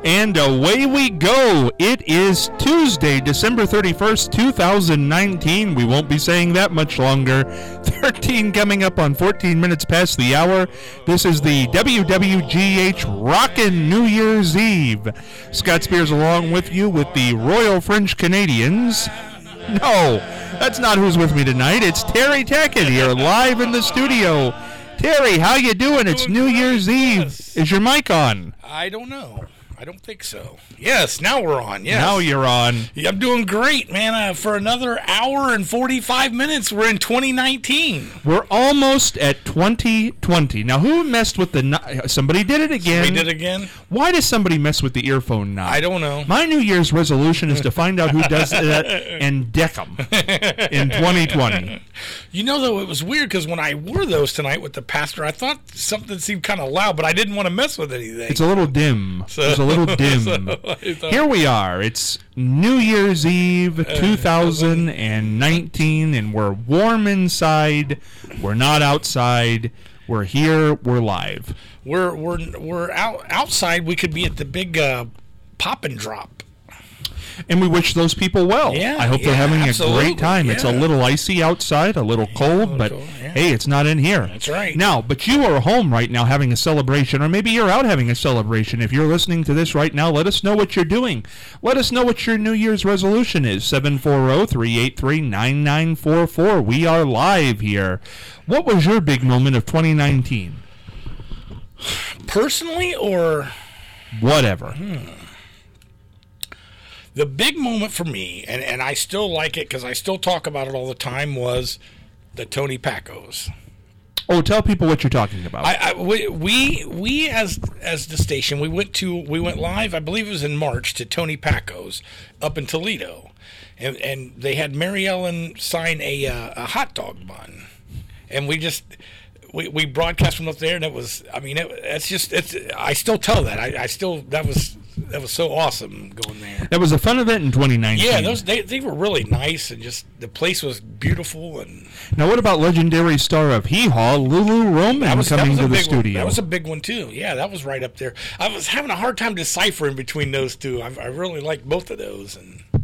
And away we go. It is Tuesday, December 31st, 2019. We won't be saying that much longer. 13 coming up on 14 minutes past the hour. This is the WWGH Rockin' New Year's Eve. Scott Spears along with you with the Royal French Canadians. No, that's not who's with me tonight. It's Terry Tackett here, live in the studio. Terry, how you doing? It's New Year's Eve. Is your mic on? I don't know. I don't think so. Yes, now we're on. Yes. Now you're on. Yeah, I'm doing great, man. For another hour and 45 minutes, we're in 2019. We're almost at 2020. Now, who messed with the... Somebody did it again. Somebody did it again? Why does somebody mess with the earphone knob? I don't know. My New Year's resolution is to find out who does that and deck them in 2020. You know, though, it was weird because when I wore those tonight with the pastor, I thought something seemed kind of loud, but I didn't want to mess with anything. It's a little dim. It's a little dim. Here we are. It's New Year's Eve 2019, and we're warm inside. We're not outside. We're here. We're live. We're outside. We could be at the big pop and drop. And we wish those people well. Yeah, I hope they're having absolutely. a great time. Yeah. It's a little icy outside, a little cold, but hey, it's not in here. That's right. Now, but you are home right now having a celebration, or maybe you're out having a celebration. If you're listening to this right now, let us know what you're doing. Let us know what your New Year's resolution is. 740-383-9944. We are live here. What was your big moment of 2019? Personally, or... Whatever. The big moment for me, and I still like it because I still talk about it all the time, was the Tony Pacos. Oh, tell people what you're talking about. We as the station, we went live, I believe it was in March, to Tony Pacos up in Toledo, and they had Mary Ellen sign a hot dog bun, and we broadcast from up there, and it was, I mean, I still tell that. That was so awesome going there. That was a fun event in 2019. Yeah, they were really nice, and just the place was beautiful. And now, what about legendary star of Hee Haw, Lulu Roman, coming to the studio? That was a big one too. Yeah, that was right up there. I was having a hard time deciphering between those two. I really liked both of those.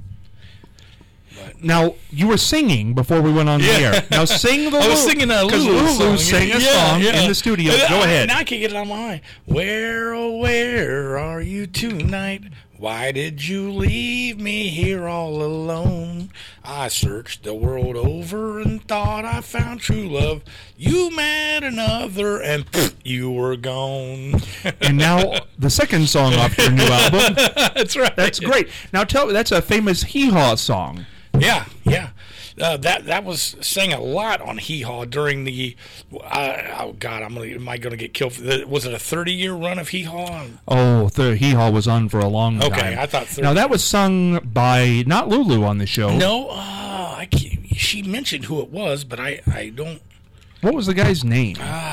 Now, you were singing before we went on the air. Now, sing the I was singing a Lulu song. Sang a song in the studio. Go ahead. Now I can't get it on my mind. Where, oh, where are you tonight? Why did you leave me here all alone? I searched the world over and thought I found true love. You met another and you were gone. And now the second song off your new album. That's right. That's great. Now that's a famous Hee Haw song. Yeah. That was sang a lot on Hee Haw during the. Oh God, am I going to get killed? Was it a 30-year run of Hee Haw? Oh, Hee Haw was on for a long time. Okay, I thought. 30. Now that was sung by not Lulu on the show. No, she mentioned who it was, but I don't. What was the guy's name?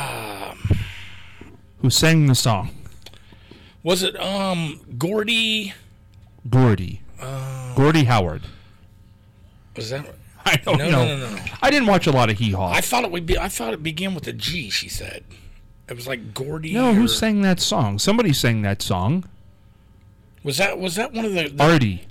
Who sang the song? Was it Gordy? Gordy Howard. Was that? I don't know. No. I didn't watch a lot of Hee Haw. I thought it began with a G. She said it was like Gordy. No, who sang that song? Somebody sang that song. Was that one of the Artie?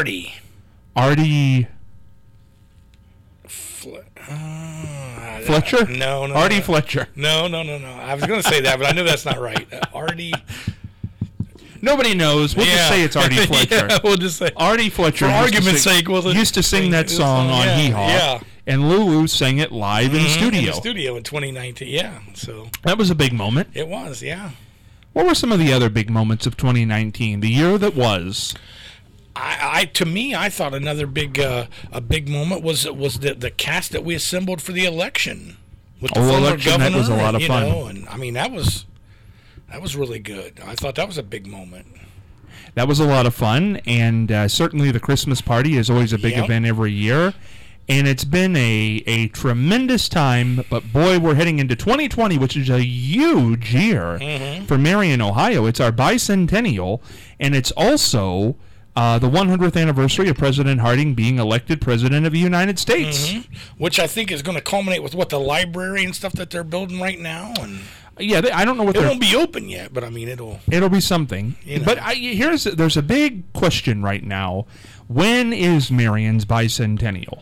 Fletcher? No. Artie Fletcher. No. I was going to say that, but I know that's not right. Artie. Nobody knows. We'll just say it's Artie Fletcher. Yeah, we'll just say Artie Fletcher. For argument's sake, used to sing that song on Hee Haw. Yeah. And Lulu sang it live in studio. In the studio in 2019. Yeah. So that was a big moment. It was. Yeah. What were some of the other big moments of 2019? The year that was. To me, I thought another big moment was the cast that we assembled for the election with the former election, governor. That was a lot of fun. And I mean that was really good. I thought that was a big moment. That was a lot of fun, and certainly the Christmas party is always a big event every year. And it's been a tremendous time, but boy, we're heading into 2020, which is a huge year for Marion, Ohio. It's our bicentennial, and it's also the 100th anniversary of President Harding being elected President of the United States. Which I think is going to culminate with the library and stuff that they're building right now. And Yeah, I don't know what it won't be open yet, but I mean it'll be something. You know. But there's a big question right now. When is Marion's bicentennial?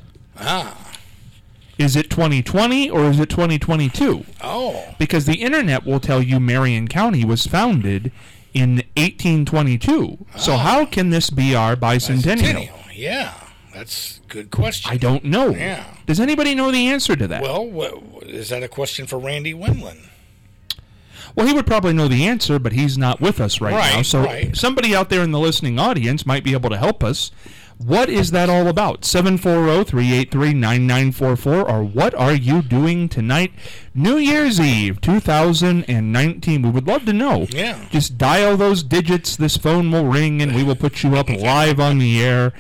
Is it 2020 or is it 2022? Oh. Because the internet will tell you Marion County was founded in 1822. So how can this be our bicentennial? Yeah, that's a good question. I don't know. Yeah. Does anybody know the answer to that? Well, is that a question for Randy Winland? Well, he would probably know the answer, but he's not with us right now. So somebody out there in the listening audience might be able to help us. What is that all about? 740-383-9944, or what are you doing tonight? New Year's Eve, 2019. We would love to know. Yeah. Just dial those digits. This phone will ring, and we will put you up live on the air.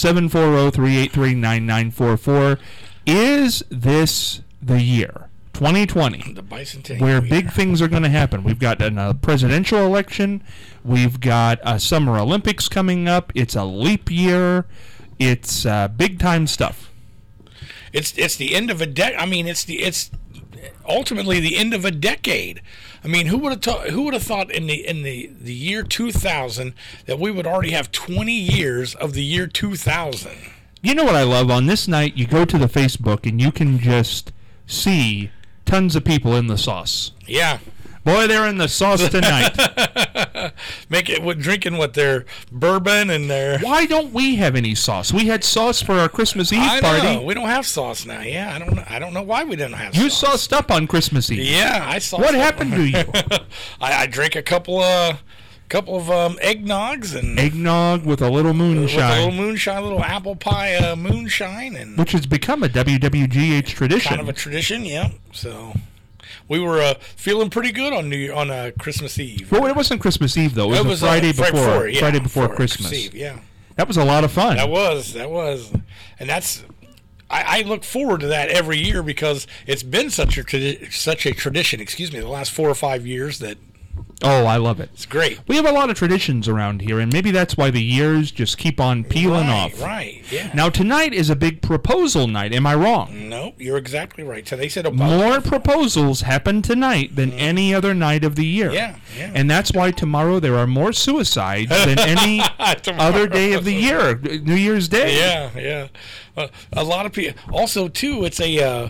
740-383-9944. Is this the year? 2020, the bicentennial where big things are going to happen. We've got a presidential election. We've got a Summer Olympics coming up. It's a leap year. It's big time stuff. It's the end of a decade. I mean, it's ultimately the end of a decade. I mean, who would have thought in the year 2000 that we would already have 20 years of the year 2000? You know what I love? On this night, you go to the Facebook and you can just see tons of people in the sauce. Yeah. Boy, they're in the sauce tonight. Drinking their bourbon and their... Why don't we have any sauce? We had sauce for our Christmas Eve party. I know. We don't have sauce now. Yeah, I don't know why we didn't have sauce. You sauced up on Christmas Eve. Yeah, I sauced What happened to you? I drank a couple of eggnogs and eggnog with a little moonshine. A little apple pie moonshine, and which has become a WWGH tradition. Kind of a tradition, yeah. So we were feeling pretty good on Christmas Eve. Well, it wasn't Christmas Eve though. It was the Friday before. Friday before Christmas Eve, yeah. That was a lot of fun. That was, and that's. I look forward to that every year because it's been such a tradition. Excuse me, the last 4 or 5 years that. Oh, I love it. It's great. We have a lot of traditions around here, and maybe that's why the years just keep on peeling off. Right, yeah. Now, tonight is a big proposal night. Am I wrong? No, you're exactly right. So they said more proposals happen tonight than any other night of the year. Yeah. And that's why tomorrow there are more suicides than any other day of the year, New Year's Day. Yeah. A lot of people. Also, too, it's a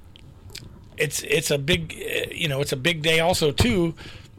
big, it's a big day. Also, too.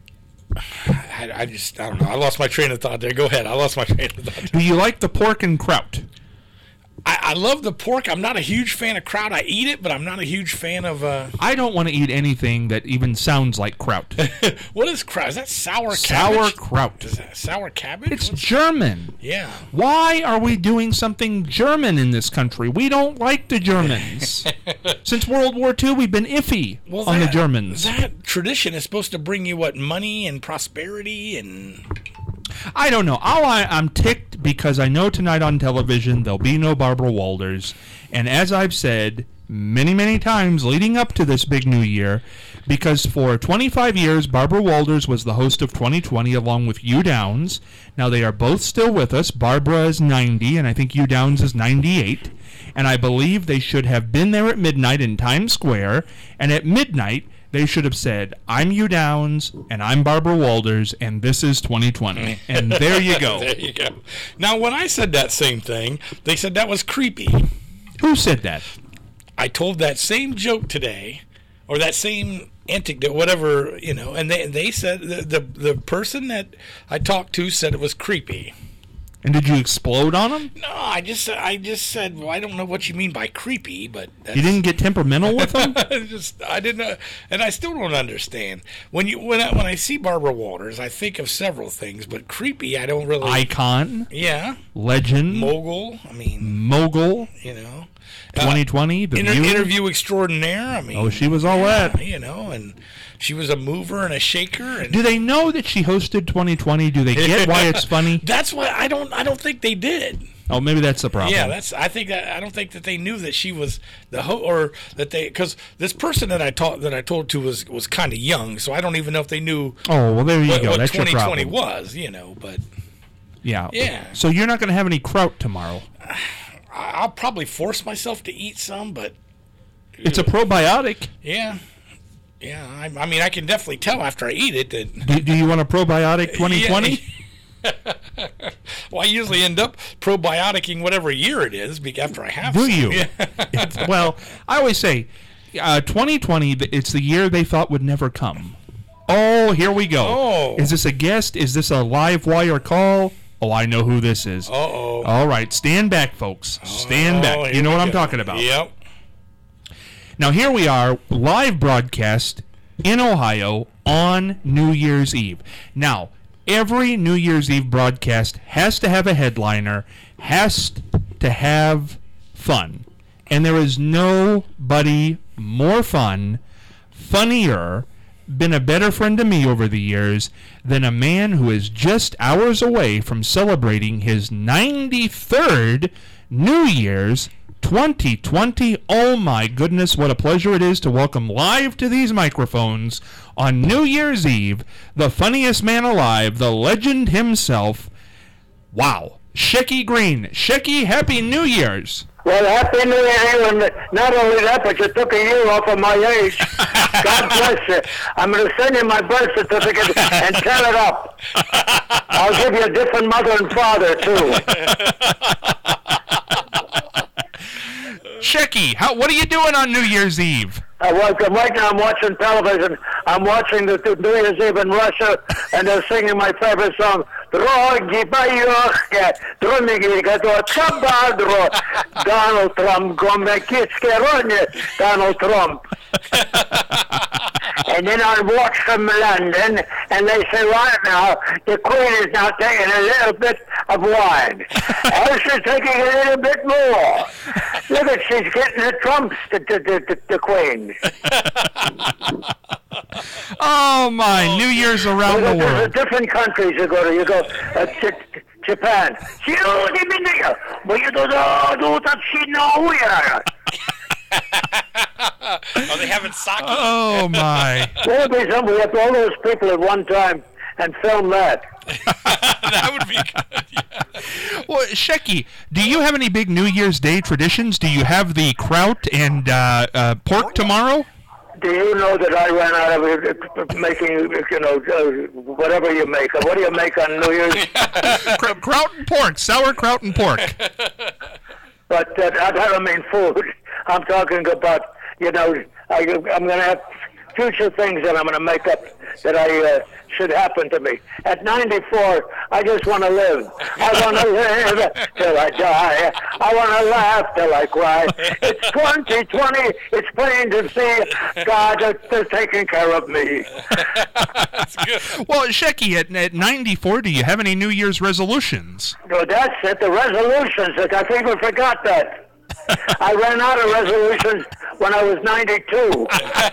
I don't know. I lost my train of thought there. Go ahead. I lost my train of thought. Do you like the pork and kraut? I love the pork. I'm not a huge fan of kraut. I eat it, but I'm not a huge fan of... I don't want to eat anything that even sounds like kraut. What is kraut? Is that sour cabbage? Sauerkraut. Is that sour cabbage? It's German. Yeah. Why are we doing something German in this country? We don't like the Germans. Since World War II, we've been iffy on the Germans. That tradition is supposed to bring you, money and prosperity and... I don't know. I'm ticked because I know tonight on television there'll be no Barbara Walters. And as I've said many, many times leading up to this big new year, because for 25 years Barbara Walters was the host of 2020 along with Hugh Downs. Now they are both still with us. Barbara is 90 and I think Hugh Downs is 98. And I believe they should have been there at midnight in Times Square. And at midnight... they should have said, I'm Hugh Downs, and I'm Barbara Walters, and this is 2020. And there you go. There you go. Now, when I said that same thing, they said that was creepy. Who said that? I told that same joke today, or that same anecdote, whatever, and they said, the person that I talked to said it was creepy. And did you explode on them? No, I just said, well, I don't know what you mean by creepy, but you didn't get temperamental with them. I didn't, and I still don't understand. When I see Barbara Walters, I think of several things, but creepy, I don't really. Icon, yeah, legend, mogul. 2020, the interview extraordinaire. she was all that. And she was a mover and a shaker. And do they know that she hosted 2020? Do they get why it's funny? That's why I don't think they did. Oh, maybe that's the problem. Yeah, I don't think that they knew that she was the host, or that because this person that I told to was kind of young, so I don't even know if they knew. Oh, well, there you go. What That's 2020 your problem. was, but yeah. So you're not going to have any kraut tomorrow. I'll probably force myself to eat some, but it's a probiotic. Yeah. Yeah, I mean, I can definitely tell after I eat it that. Do you want a probiotic 2020? Well, I usually end up probioticing whatever year it is after I have Do some. you? Yeah. Well, I always say 2020, it's the year they thought would never come. Oh, here we go. Oh. Is this a guest? Is this a live wire call? Oh, I know who this is. Uh-oh. All right, stand back, folks. Stand back. You know what I'm talking about. Yep. Now, here we are, live broadcast in Ohio on New Year's Eve. Now, every New Year's Eve broadcast has to have a headliner, has to have fun. And there is nobody more funnier, been a better friend to me over the years than a man who is just hours away from celebrating his 93rd New Year's 2020. Oh my goodness, what a pleasure it is to welcome live to these microphones on New Year's Eve the funniest man alive, the legend himself. Wow, Shecky Green. Shecky, Happy New Year's. Well, Happy New Year, and not only that, but you took a year off of my age. God bless you. I'm going to send you my birth certificate and tell it up. I'll give you a different mother and father, too. Shecky, what are you doing on New Year's Eve? Right now I'm watching television. I'm watching the New Year's Eve in Russia, and they're singing my favorite song, Drogi Bayochke, Drumigi Gato Chabadro, Donald Trump, Gomekitskeronye, Donald Trump. And then I watch from London, and they say right now, the Queen is now taking a little bit of wine. And she's taking a little bit more. Look at, she's getting the Trumps, the Queen. Oh my, New Year's around the There's world. different countries you go to. You go Japan. Are they having sake? Oh my. There would be somebody with all those people at one time and film that. That would be good. Yeah. Well, Shecky, do you have any big New Year's Day traditions? Do you have the kraut and pork tomorrow? Do you know that I ran out of making, whatever you make? What do you make on New Year's? Kraut and pork, sauerkraut and pork. But I don't mean food. I'm talking about, I'm going to have future things that I'm going to make up that I should happen to me. At 94, I just want to live. I want to live till I die. I want to laugh till I cry. It's 2020. It's plain to see God is taking care of me. That's good. Well, Shecky, at 94, do you have any New Year's resolutions? No, that's it. The resolutions. I think we forgot that. I ran out of resolutions when I was 92.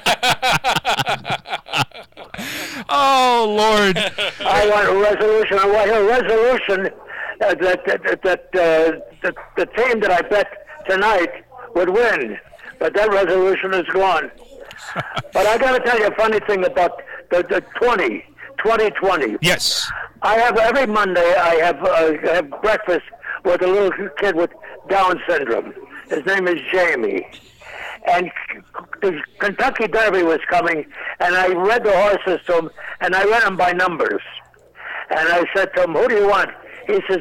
Oh, Lord. I want a resolution. I want a resolution that the team that I bet tonight would win. But that resolution is gone. But I got to tell you a funny thing about the 2020. Yes. I have every Monday. I have breakfast with a little kid with Down syndrome. His name is Jamie. And the Kentucky Derby was coming, and I read the horses to him, and I read them by numbers. And I said to him, "Who do you want?" He says,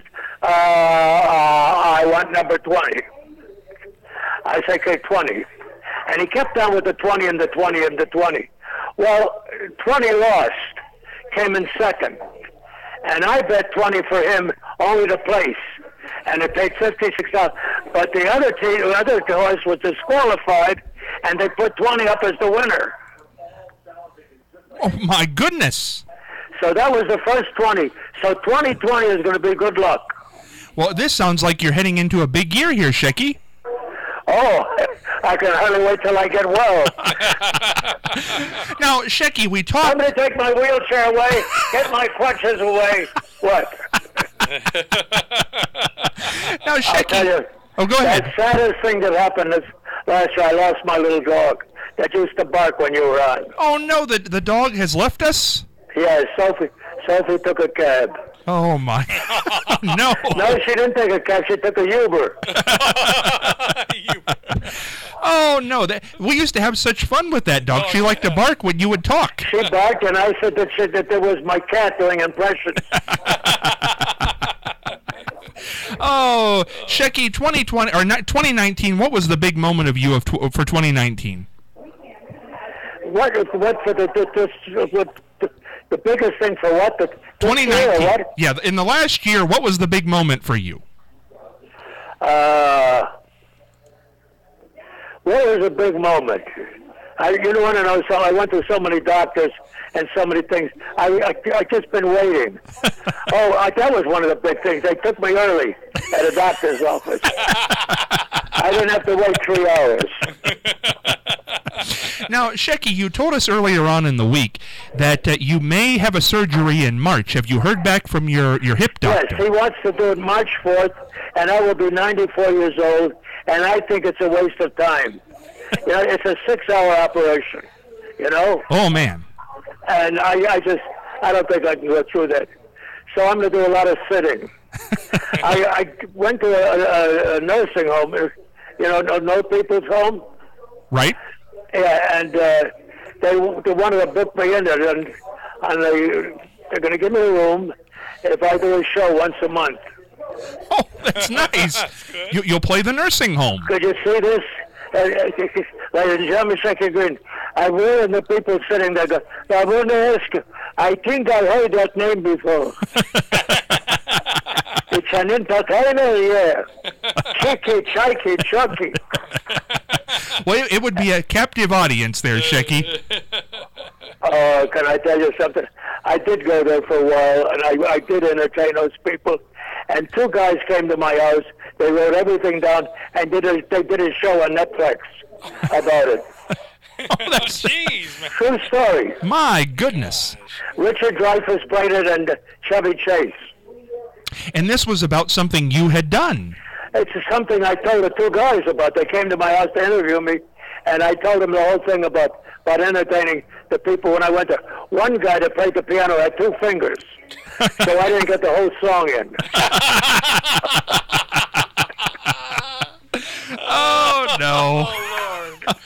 "I want number 20." I said, "Okay, 20." And he kept on with the 20 and the 20 and the 20. Well, 20 lost, came in second. And I bet 20 for him, only to place. And it paid $56. But the other horse was disqualified, and they put 20 up as the winner. Oh, my goodness. So that was the first 20. So 2020 is going to be good luck. Well, this sounds like you're heading into a big year here, Shecky. Oh, I can hardly wait till I get well. Now, Shecky, we talked... I'm going to take my wheelchair away, get my crutches away. What? Now, Shecky... I'll tell you, Oh, go ahead. the saddest thing that happened is last year I lost my little dog that used to bark when you were on. Oh, no, the dog has left us? Yes, Sophie took a cab. Oh, my. Oh, no. No, she didn't take a cab. She took a Uber. Oh, no. We used to have such fun with that dog. She liked to bark when you would talk. She barked, and I said that there was my cat doing impressions. Oh, Shecky, 2020 or 2019. What was the big moment of you for 2019? What for the biggest thing for what? The 2019. What? Yeah, in the last year, what was the big moment for you? What was a big moment? You don't want to know. So I went to so many doctors and so many things. I just been waiting. That was one of the big things. They took me early at a doctor's office. I didn't have to wait 3 hours. Now, Shecky, you told us earlier on in the week that you may have a surgery in March. Have you heard back from your hip doctor? Yes, he wants to do it March 4th, and I will be 94 years old, and I think it's a waste of time. It's a 6-hour operation, Oh, man. And I don't think I can go through that. So I'm going to do a lot of sitting. I went to a nursing home, no people's home. Right. Yeah, and they wanted to book me in there, and they're going to give me a room if I do a show once a month. Oh, that's nice. That's good. You'll play the nursing home. Could you see this? Ladies and gentlemen, Shecky Green, I'm hearing the people sitting there go, I want to ask you, I think I heard that name before. It's an entertainer, yeah. Cheeky, Chucky. Well, it would be a captive audience there, Shecky. Oh, can I tell you something? I did go there for a while, and I did entertain those people. And 2 guys came to my house. They wrote everything down and they did a show on Netflix about it. Oh, that's Jeez, man. True story. My goodness. Richard Dreyfuss played it and Chevy Chase. And this was about something you had done. It's something I told the 2 guys about. They came to my house to interview me, and I told them the whole thing about entertaining the people when I went there. One guy that played the piano had 2 fingers, so I didn't get the whole song in. Oh, no. Oh, Lord.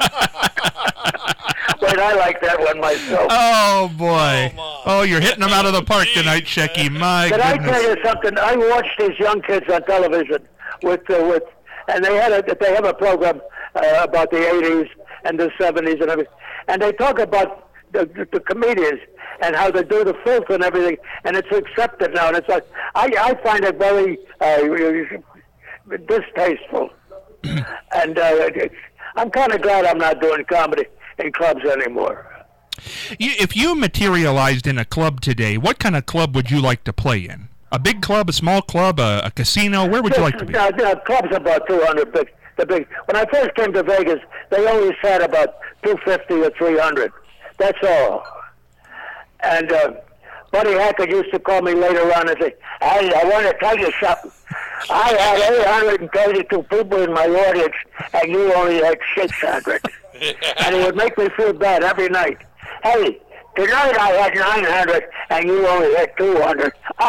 But I like that one myself. Oh, boy. Oh, my. Oh, you're hitting them out of the park tonight, Shecky. My Did I goodness. tell you something? I watched these young kids on television and they have a program about the 80s and the 70s and everything, and they talk about the comedians and how they do the filth and everything, and it's accepted now. And it's like I find it very distasteful, and I'm kind of glad I'm not doing comedy in clubs anymore. If you materialized in a club today, what kind of club would you like to play in? A big club, a small club, a casino? Where would you like to be? Clubs about 200. When I first came to Vegas, they always had about 250 or 300. That's all. And Buddy Hackett used to call me later on and say, "Hey, I want to tell you something. I had 832 people in my audience, and you only had 600." And he would make me feel bad every night. "Hey, tonight I had 900, and you only had 200.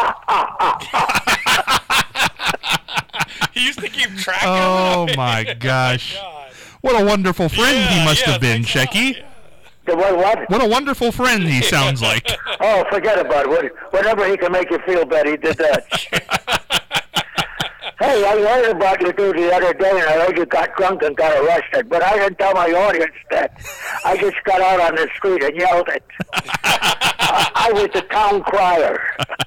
He used to keep track Oh, of it. my gosh. God. What a wonderful friend he must have been, thanks a lot, Shecky. yeah. The what? What a wonderful friend he sounds like. Oh, forget about it. Whatever he can make you feel better, he did that. Hey, I heard about you the other day, and I heard you got drunk and got arrested, but I didn't tell my audience that. I just got out on the street and yelled it. I was the town crier.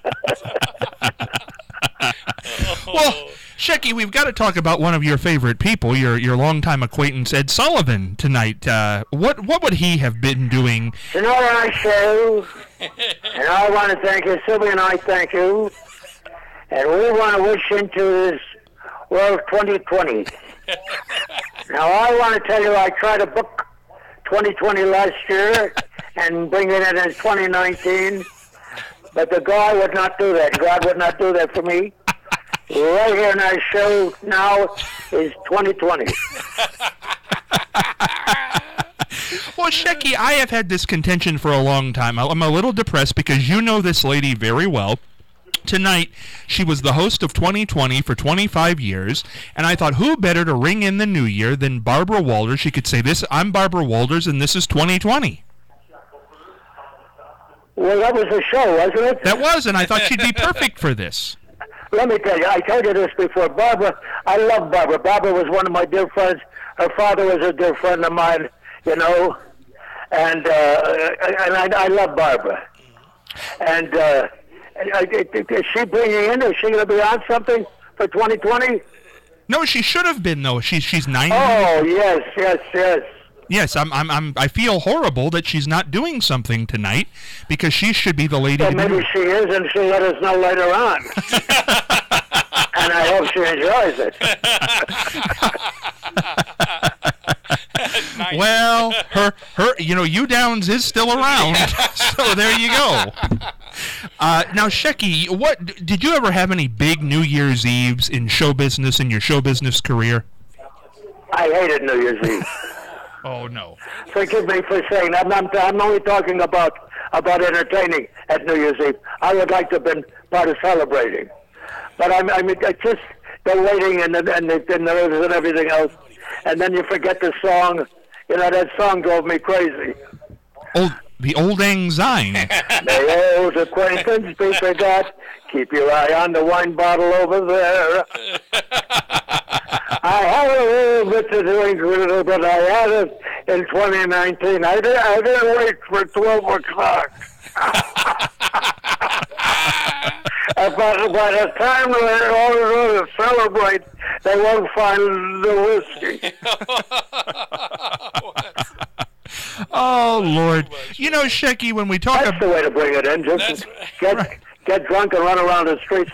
Well, Shecky, we've got to talk about one of your favorite people, your longtime acquaintance, Ed Sullivan, tonight. What would he have been doing? You know what I say? And I want to thank you. Sylvia and I thank you. And we want to wish into this world 2020. Now, I want to tell you, I tried to book 2020 last year and bring it in 2019, but the God would not do that. God would not do that for me. Right here in our show now is 2020. Well, Shecky, I have had this contention for a long time. I'm a little depressed because you know this lady very well. tonight, she was the host of 2020 for 25 years, and I thought, who better to ring in the new year than Barbara Walters? She could say, I'm Barbara Walters, and this is 2020. Well, that was a show, wasn't it? That was, and I thought she'd be perfect for this. Let me tell you, I told you this before. Barbara, I love Barbara. Barbara was one of my dear friends. Her father was a dear friend of mine, you know, and I love Barbara. And is she bringing in? Is she going to be on something for 2020? No, she should have been, though. She's 90. Oh, yes. Yes, I feel horrible that she's not doing something tonight because she should be the lady Well, to maybe do it. she is, and she'll let us know later on. And I hope she enjoys it. Nice. Well, her, U Downs is still around, so there you go. Now, Shecky, what did you ever have any big New Year's Eves in show business in your show business career? I hated New Year's Eve. Oh no! Forgive me for saying that. I'm only talking about entertaining at New Year's Eve. I would like to have been part of celebrating, but I mean, just the waiting and the nerves and everything else, and then you forget the song. You know, that song drove me crazy. The old anxiety. The old acquaintance be forgot. Keep your eye on the wine bottle over there. I had a little bit to drink with it, but I had it in 2019. I didn't wait for 12 o'clock. By the time they're all going to celebrate, they won't find the whiskey. Oh, Lord. You know, Shecky, when we talk That's the way to bring it in. Just get drunk and run around the streets.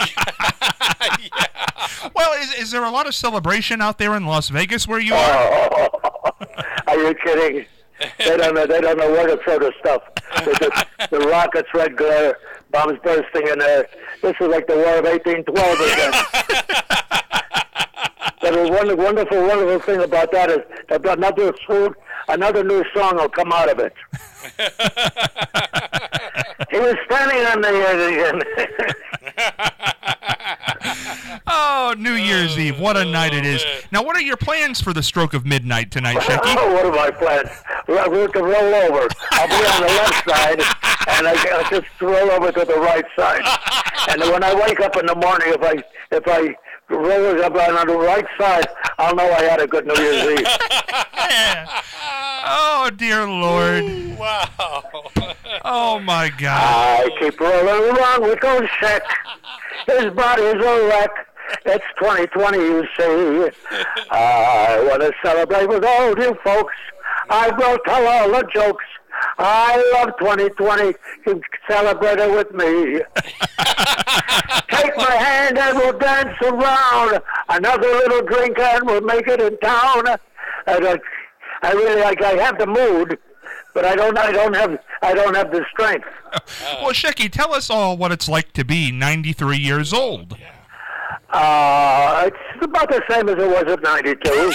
Yeah. Well, is there a lot of celebration out there in Las Vegas where you are? Are you kidding? They don't know where to throw the stuff. The rockets, red glare, bombs bursting in there. This is like the War of 1812 again. But the wonderful thing about that is that another new song will come out of it. He was standing on the Oh, New Year's Eve. What a night it is. Now, what are your plans for the stroke of midnight tonight, Shecky? Oh, what are my plans? We're to roll over. I'll be on the left side, and I'll just roll over to the right side. And when I wake up in the morning, if I roll up on the right side, I'll know I had a good New Year's Eve. Oh, dear Lord. Wow. Oh, my God. I keep rolling along with old Shaq. His body's a wreck. It's 2020, you see. I want to celebrate with all you folks. I will tell all the jokes. I love 2020. You celebrate it with me. Take my hand and we'll dance around. Another little drink and we'll make it in town. I have the mood, but I don't have the strength. Well, Shecky, tell us all what it's like to be 93 years old. It's about the same as it was at 92.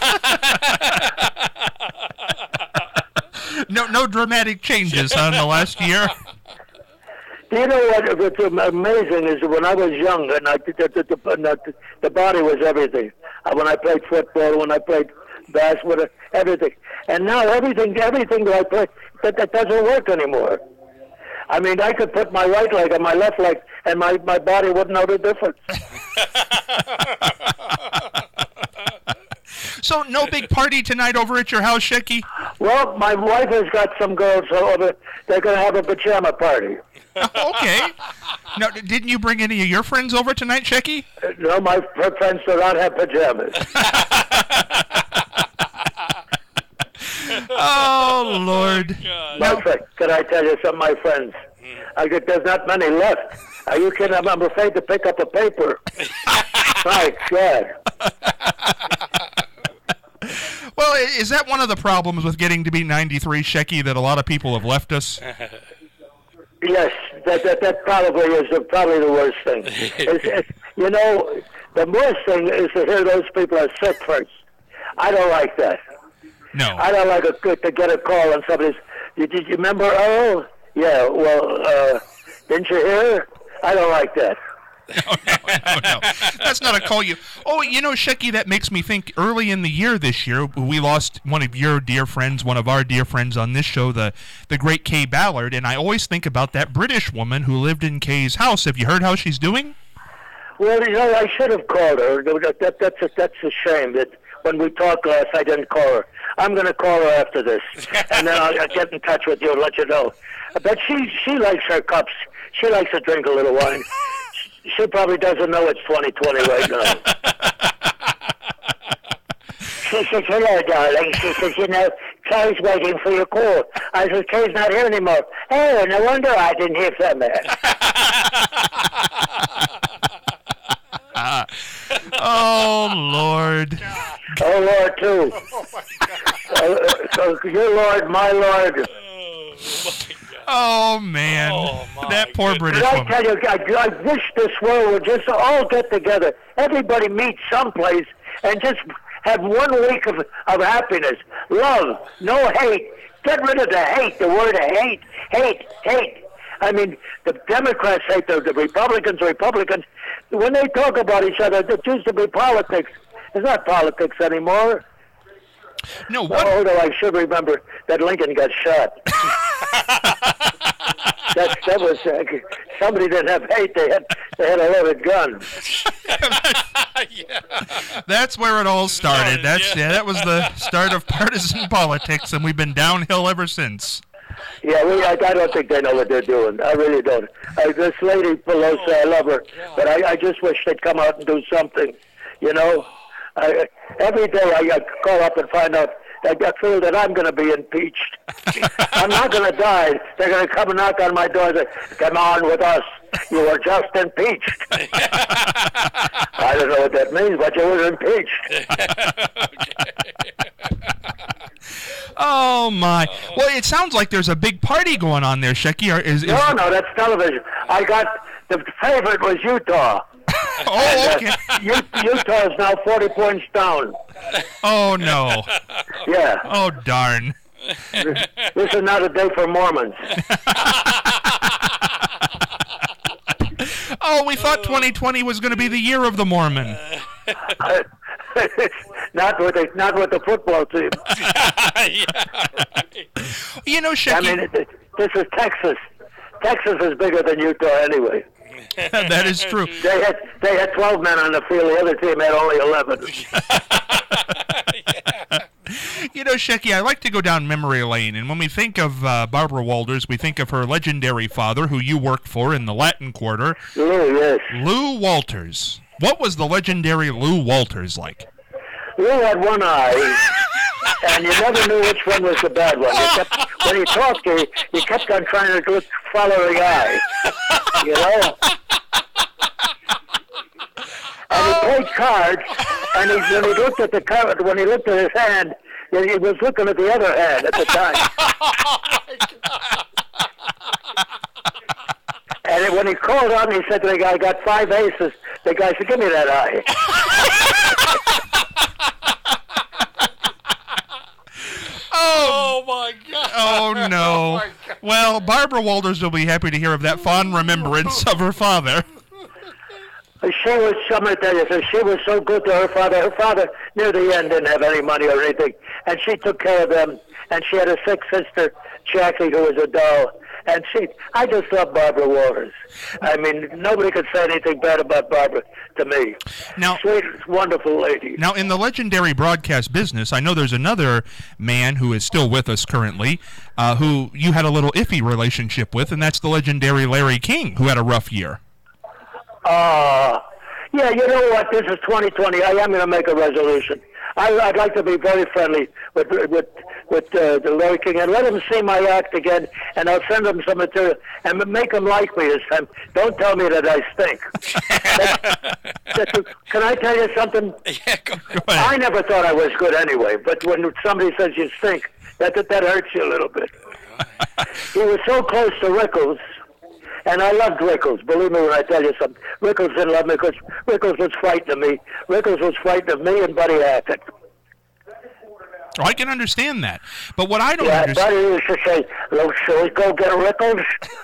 No dramatic changes in the last year. Do you know what's amazing is when I was young and the body was everything. When I played football, when I played basketball, everything. And now everything that I play, that doesn't work anymore. I mean, I could put my right leg on my left leg, and my body wouldn't know the difference. So, no big party tonight over at your house, Shecky? Well, my wife has got some girls over. They're going to have a pajama party. Okay. Now, didn't you bring any of your friends over tonight, Shecky? No, my friends do not have pajamas. Oh, Lord. My friend, can I tell you something, my friends? There's not many left. Are you kidding? I'm afraid to pick up a paper. My God. Well, is that one of the problems with getting to be 93, Shecky, that a lot of people have left us? Yes, that probably is probably the worst thing. You know, the worst thing is to hear those people are sick first. I don't like that. No. I don't like to get a call and somebody's, did you remember Earl? Yeah, well, didn't you hear? I don't like that. No. That's not a call you. Oh, Shecky, that makes me think early in the year this year, we lost one of your dear friends, one of our dear friends on this show, the great Kay Ballard, and I always think about that British woman who lived in Kay's house. Have you heard how she's doing? Well, I should have called her. That's a shame that when we talked last, I didn't call her. I'm going to call her after this, and then I'll get in touch with you and let you know. But she likes her cups. She likes to drink a little wine. She probably doesn't know it's 2020 right now. She says, hello, darling. She says, Kay's waiting for your call. I said, Kay's not here anymore. Oh, no wonder I didn't hear from her. Oh, Lord. Oh, Lord, too. Your Lord, my Lord. Oh, man. That poor British I woman. tell you, I wish this world would just all get together. Everybody meet someplace and just have 1 week of happiness. Love, no hate. Get rid of the hate, the word hate, hate. I mean, the Democrats hate the Republicans. When they talk about each other, it used to be politics. It's not politics anymore. No, what? Although I should remember that Lincoln got shot. that was somebody didn't have hate. They had a loaded gun. That's where it all started. That was the start of partisan politics, and we've been downhill ever since. Yeah, I don't think they know what they're doing. I really don't. This lady Pelosi, I love her, but I just wish they'd come out and do something. Every day I call up and find out. I feel that I'm going to be impeached. I'm not going to die. They're going to come and knock on my door and say, come on with us. You were just impeached. I don't know what that means, but you were impeached. Oh, my. Well, it sounds like there's a big party going on there, Shecky. No, that's television. I got, the favorite was Utah. Oh, okay. Utah is now 40 points down. Oh, no. Yeah. Oh, darn. This is not a day for Mormons. Oh, we thought 2020 was going to be the year of the Mormon. Not with the football team. Shecky. I mean, this is Texas. Texas is bigger than Utah anyway. That is true. They had 12 men on the field. The other team had only 11. Shecky, I like to go down memory lane, and when we think of Barbara Walters, we think of her legendary father, who you worked for in the Latin Quarter. Lou, yes. Lou Walters. What was the legendary Lou Walters like? Lou had one eye, and you never knew which one was the bad one. When he talked to you, he kept on trying to follow the eye. And he played cards, and when he looked at the card, when he looked at his hand, he was looking at the other hand at the time. And when he called on, he said to the guy, I got 5 aces. The guy said, give me that eye. Oh, my God. Oh, no. Oh, my God. Well, Barbara Walters will be happy to hear of that fond remembrance of her father. She was, somebody tell you, she was so good to her father. Her father, near the end, didn't have any money or anything. And she took care of them. And she had a sick sister, Jackie, who was a doll. And I just love Barbara Walters. I mean, nobody could say anything bad about Barbara to me. Now, sweet, wonderful lady. Now, in the legendary broadcast business, I know there's another man who is still with us currently, who you had a little iffy relationship with, and that's the legendary Larry King, who had a rough year. Yeah, you know what? This is 2020. I am going to make a resolution. I'd like to be very friendly with the Larry King and let him see my act again, and I'll send him some material and make him like me this time. Don't tell me that I stink. Can I tell you something? Yeah, go ahead. I never thought I was good anyway, but when somebody says you stink, that hurts you a little bit. He was so close to Rickles. And I loved Rickles. Believe me when I tell you something. Rickles didn't love me because Rickles was frightened of me. Rickles was frightened of me and Buddy Hackett. Oh, I can understand that. But what I don't Yeah, understand... Buddy used to say, "Look, shall we go get Rickles?"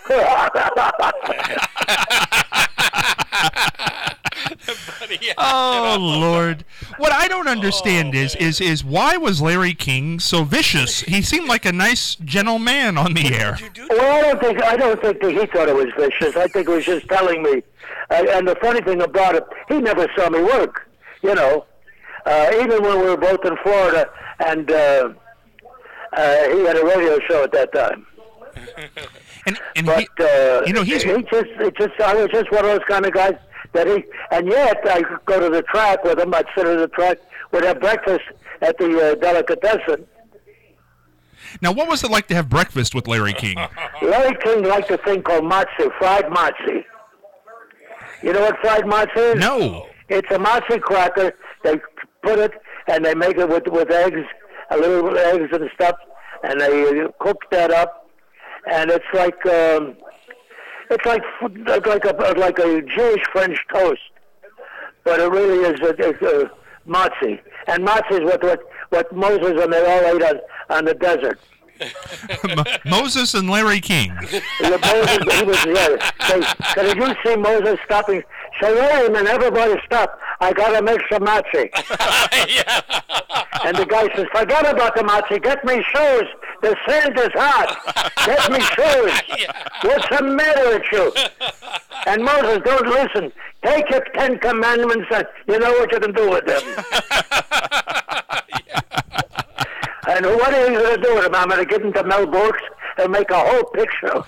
Oh, Lord. What I don't understand is why was Larry King so vicious? He seemed like a nice, gentle man on the air. Well, I don't think that he thought it was vicious. I think it was just telling me. And the funny thing about it, he never saw me work. You know, even when we were both in Florida, and he had a radio show at that time. And But you know, he's... I was just one of those kind of guys that and yet I could go to the track with him. I'd sit at the track, would have breakfast at the delicatessen. Now, what was it like to have breakfast with Larry King? Larry King liked a thing called matzo, fried matzo. You know what fried matzo is? No. It's a matzo cracker. They put it and they make it with eggs, a little eggs and stuff, and they cook that up, and it's like a Jewish French toast, but it really is a matzo. And matzo is what Moses and they all ate on the desert. Moses and Larry King. Did you see Moses stopping? Say, "Hey, man, everybody stop. I got to make some matzo." Yeah. And the guy says, "Forget about the matzo. Get me shoes. The sand is hot. Get me shoes. What's the matter with you?" And Moses, "Don't listen. Take your 10 commandments and you know what you can do with them." And what are you going to do with him? I'm going to give him to Mel Brooks and make a whole picture.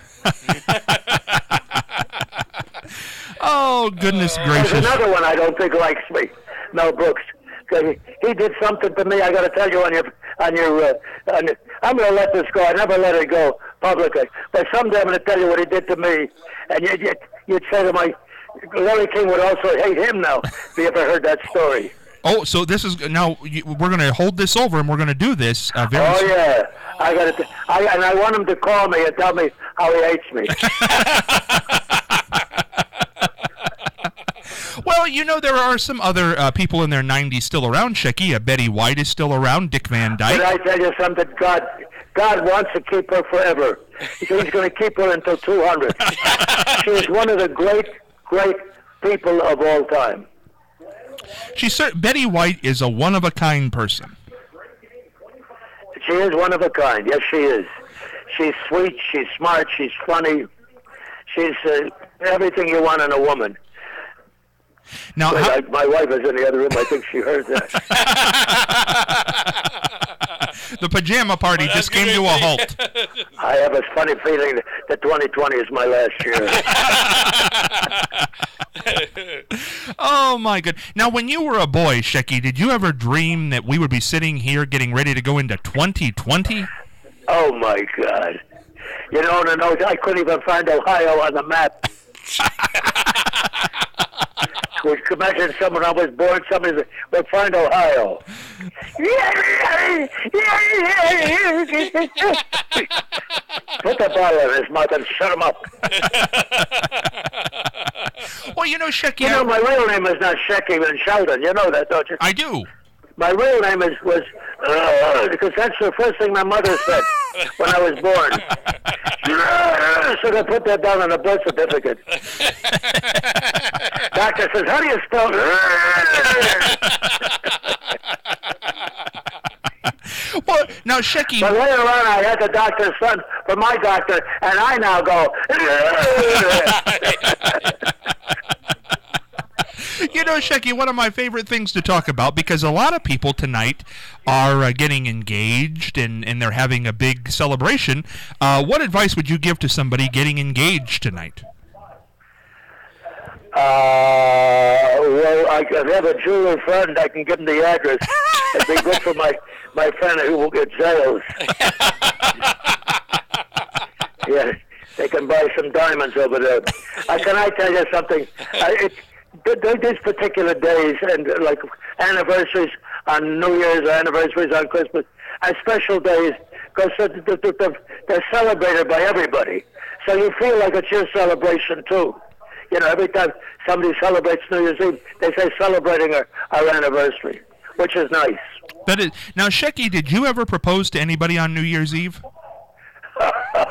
Oh, goodness gracious. There's another one I don't think likes me, Mel Brooks. He did something to me. I got to tell you on your. I'm going to let this go. I never let it go publicly. But someday I'm going to tell you what he did to me. And you'd say to Larry King would also hate him now. Have you ever heard that story? Oh, so this is now we're going to hold this over and we're going to do this very soon. Yeah, I want him to call me and tell me how he hates me. Well, you know, there are some other people in their 90s still around, Shecky. Betty White is still around, Dick Van Dyke. But I tell you something, God wants to keep her forever. He's going to keep her until 200. She is one of the great people of all time. Betty White is a one-of-a-kind person. She is one of a kind. Yes, she is. She's sweet. She's smart. She's funny. She's everything you want in a woman. Now, my wife is in the other room. I think she heard that. The pajama party just came to a halt. I have a funny feeling that 2020 is my last year. Oh, my good. Now, when you were a boy, Shecky, did you ever dream that we would be sitting here getting ready to go into 2020? Oh, my God. You know, I couldn't even find Ohio on the map. Could you imagine someone I was born, somebody would find Ohio. Put the bottle in his mouth and shut him up. Well, you know, Shecky... You know, my real name is not Shecky and Sheldon. You know that, don't you? I do. My real name was because that's the first thing my mother said when I was born. So they put that down on the birth certificate. Doctor says, "How do you spell?" Well, now, Shecky... But later on, I had the doctor's son for my doctor, and I now go... You know, Shecky, one of my favorite things to talk about, because a lot of people tonight are getting engaged and they're having a big celebration. What advice would you give to somebody getting engaged tonight? Well, I have a jeweler friend. I can give him the address. It'd be good for my friend who will get sales. Yeah, they can buy some diamonds over there. Can I tell you something? These particular days, and like anniversaries on New Year's, anniversaries on Christmas, and special days, because they're celebrated by everybody. So you feel like it's your celebration too. You know, every time somebody celebrates New Year's Eve, they say celebrating our anniversary. which is nice. That is. Now, Shecky, did you ever propose to anybody on New Year's Eve? He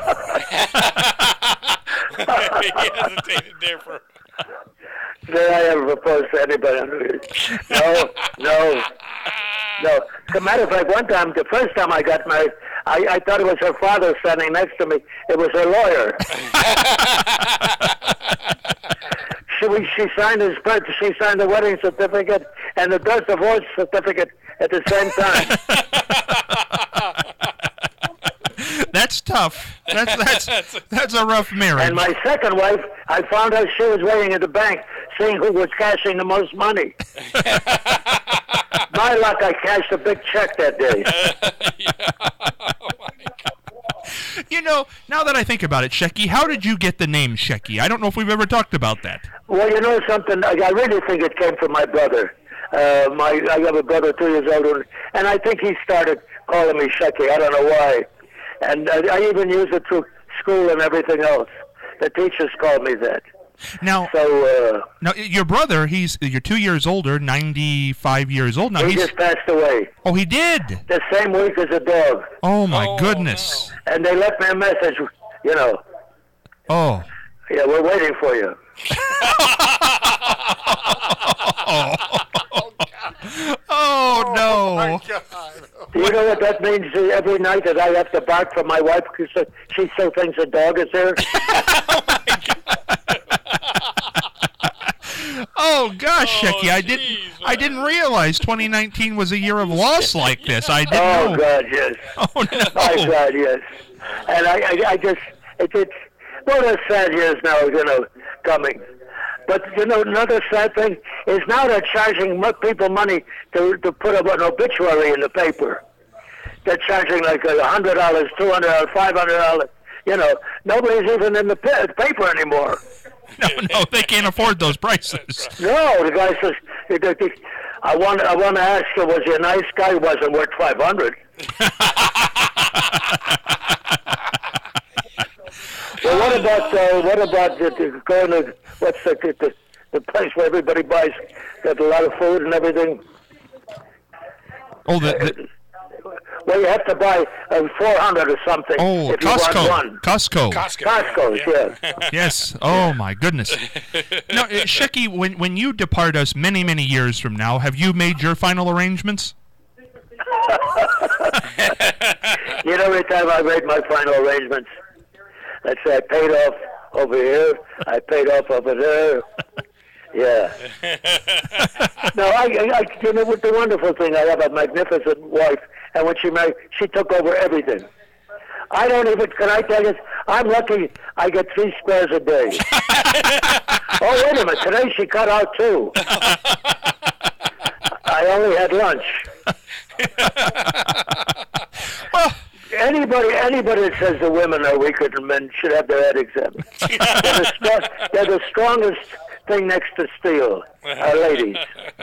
hesitated there for. Did I ever propose to anybody on New Year's? No. As a matter of fact, one time, the first time I got married, I thought it was her father standing next to me. It was her lawyer. She signed she signed the wedding certificate and the divorce certificate at the same time. That's tough. That's a rough marriage. And my second wife, I found out she was waiting at the bank, seeing who was cashing the most money. My luck, I cashed a big check that day. Oh my God. You know, now that I think about it, Shecky, how did you get the name Shecky? I don't know if we've ever talked about that. Well, you know something? I really think it came from my brother. I have a brother 2 years older, and I think he started calling me Shecky. I don't know why. And I even use it through school and everything else. The teachers call me that. Now, your brother, you're 2 years older, 95 years old. Now he just passed away. Oh, he did? The same week as a dog. Oh, my goodness. No. And they left me a message, you know. Oh. Yeah, we're waiting for you. Oh, no. My God. Do you know what that means every night that I have to bark for my wife because she still thinks a dog is there? Oh, my God. Oh gosh, Shecky, I didn't realize 2019 was a year of loss like this. I didn't know. Oh God, yes. Oh no. My God, yes. And I just it's well, there's sad years now, you know, coming. But you know, another sad thing is now they're charging people money to put up an obituary in the paper. They're charging like $100, $200, $500. You know, nobody's even in the paper anymore. No, they can't afford those prices. No, the guy says, I want to ask you, was he a nice guy? He wasn't worth $500. Well, what about going to what's the place where everybody buys, got a lot of food and everything? Oh, well, you have to buy 400 or something. Oh, if Costco. You want one. Costco, yeah. Yes. Oh my goodness. Now, Shecky, when you depart us many years from now, have you made your final arrangements? You know, every time I made my final arrangements, let's say I paid off over here, I paid off over there. Yeah. No, you know, the wonderful thing, I have a magnificent wife, and when she married, she took over everything. I don't even, can I tell you, I'm lucky I get 3 squares a day. Oh, wait a minute, today she cut out 2. I only had lunch. Well, Anybody that says the women are weaker than men should have their head examined. They're the strongest thing next to steel, our ladies.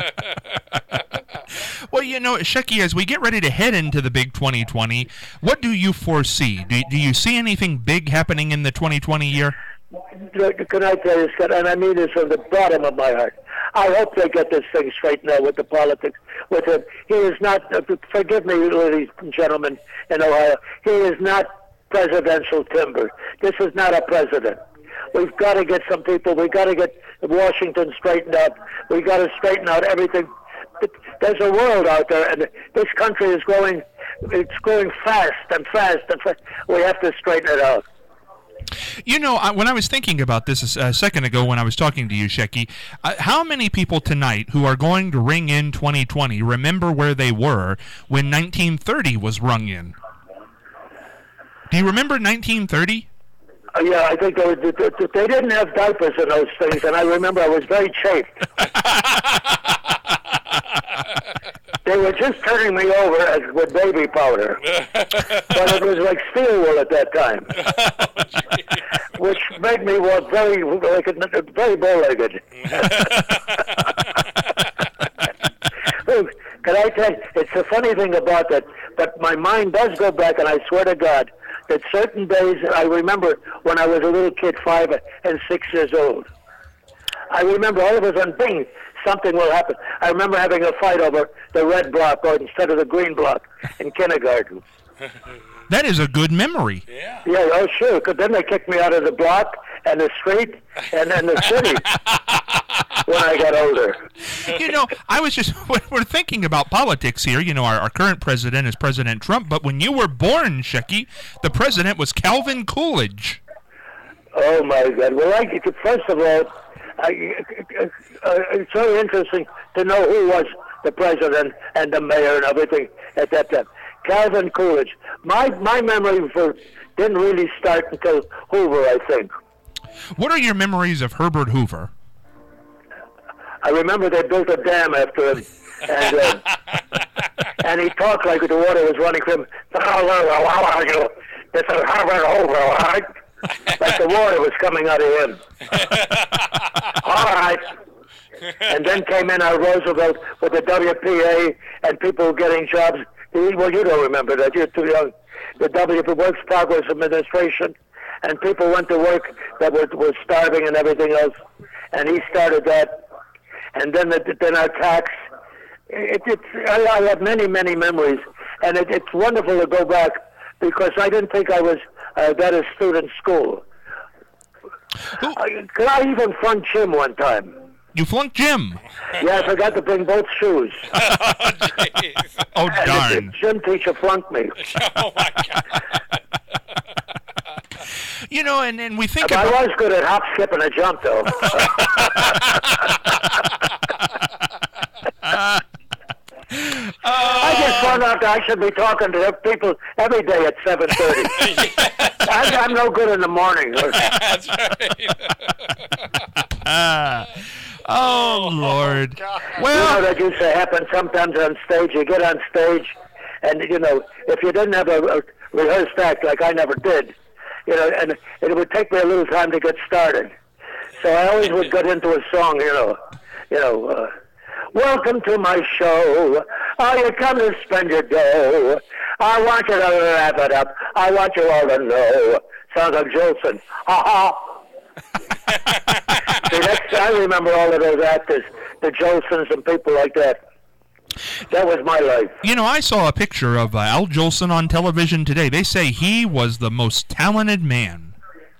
Well, you know, Shecky, as we get ready to head into the big 2020, what do you foresee? Do you see anything big happening in the 2020 year? Can I tell you, Scott, and I mean this from the bottom of my heart, I hope they get this thing straightened out with the politics. With him, he is not. Forgive me, ladies and gentlemen in Ohio. He is not presidential timber. This is not a president. We've got to get some people. We've got to get Washington straightened out. We've got to straighten out everything. There's a world out there, and this country is growing. It's growing fast and fast and fast. We have to straighten it out. You know, when I was thinking about this a second ago when I was talking to you, Shecky, how many people tonight who are going to ring in 2020 remember where they were when 1930 was rung in? Do you remember 1930? Yeah, I think they didn't have diapers in those things, and I remember I was very chafed. They were just turning me over with baby powder, but it was like steel wool at that time, which made me walk very bow-legged. Can I tell you, it's the funny thing about that, but my mind does go back, and I swear to God, that certain days, I remember when I was a little kid, 5 and 6 years old. I remember all of a sudden, bing, something will happen. I remember having a fight over the red block instead of the green block in kindergarten. That is a good memory. Yeah. Yeah, oh sure, because then they kicked me out of the block and the street and then the city when I got older. I was just, we're thinking about politics here. Our current president is President Trump, but when you were born, Shecky, the president was Calvin Coolidge. Oh, my God. Well, first of all, it's very interesting to know who was the president and the mayor and everything at that time. Calvin Coolidge. My memory didn't really start until Hoover, I think. What are your memories of Herbert Hoover? I remember they built a dam after him, and he talked like the water was running from him. This is Herbert Hoover, all right? Like the water was coming out of him. All right. And then came in our Roosevelt with the WPA and people getting jobs. Well, you don't remember that. You're too young. The Works Progress Administration, and people went to work that were starving and everything else. And he started that. And then our tax. I have many, many memories. And it's wonderful to go back because I didn't think I was that astute in school. Could I even flunk Jim one time? You flunked Jim? Yeah, I forgot to bring both shoes. Oh, darn. And the gym teacher flunked me. Oh, my God. And we think I about... was good at hop, skip, and a jump, though. I just found out that I should be talking to people every day at 7:30. I'm no good in the morning. That's right. Oh, Lord. Well, that used to happen sometimes on stage. You get on stage, and, if you didn't have a rehearsed act, like I never did, and it would take me a little time to get started. So I always would get into a song, welcome to my show. Oh, you come to spend your dough. I want you to wrap it up. I want you all to know. Sounds like Jolson. Ha ha. See, I remember all of those actors, the Jolsons and people like that. That was my life. I saw a picture of Al Jolson on television today. They say he was the most talented man.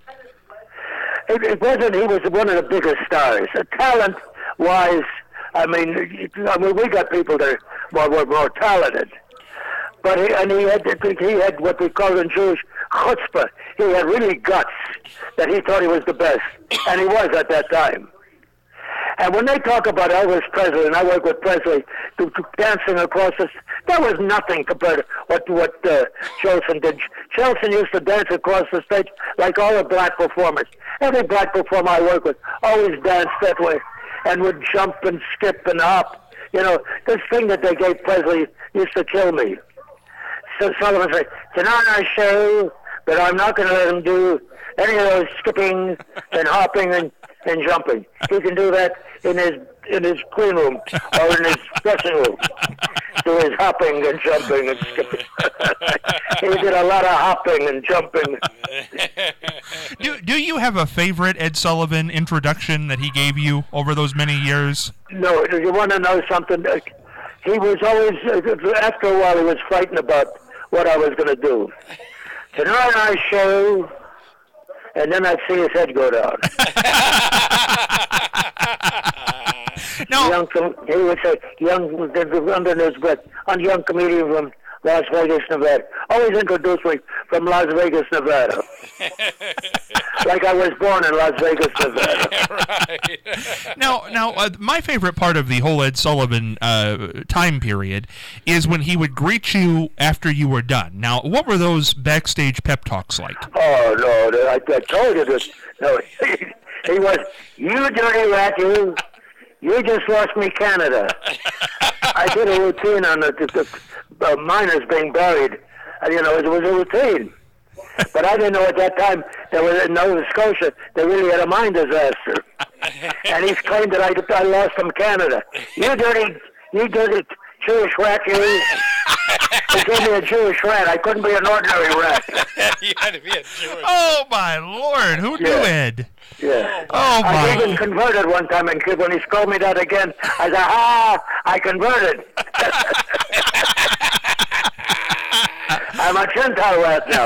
It wasn't. He was one of the biggest stars. Talent-wise, I mean, we got people that were more talented. But he had what we call in Jewish chutzpah. He had really guts that he thought he was the best, and he was at that time. And when they talk about Elvis Presley, and I work with Presley, dancing across this, that was nothing compared to what Jolson did. Jolson used to dance across the stage like all the black performers. Every black performer I work with always danced that way and would jump and skip and hop. This thing that they gave Presley used to kill me. So Sullivan said, it's an honor show, but I'm not going to let him do any of those skipping and hopping and jumping. He can do that in his clean room or in his dressing room. Do his hopping and jumping and skipping. He did a lot of hopping and jumping. Do you have a favorite Ed Sullivan introduction that he gave you over those many years? No, you want to know something? He was always, after a while, he was frightened about what I was going to do. Tonight I show, and then I'd see his head go down. No. He would say, under his breath, a young comedian from Las Vegas, Nevada. Always introduced me from Las Vegas, Nevada. Like I was born in Las Vegas, Nevada. Right. Now, my favorite part of the whole Ed Sullivan time period is when he would greet you after you were done. Now, what were those backstage pep talks like? Oh, no, I told you this. No, he was, you dirty rat, you. You just lost me Canada. I did a routine on the miners being buried. It was a routine. But I didn't know at that time that was in Nova Scotia, they really had a mine disaster. And he's claimed that I lost him Canada. You dirty Jewish rat, you. They gave me a Jewish rat. I couldn't be an ordinary rat. You had to be a Jewish. Oh, my Lord. Who knew Ed? Yeah. Oh, I my. even converted one time, and when he scolded me that again, I said, I converted. I'm a Gentile rat now.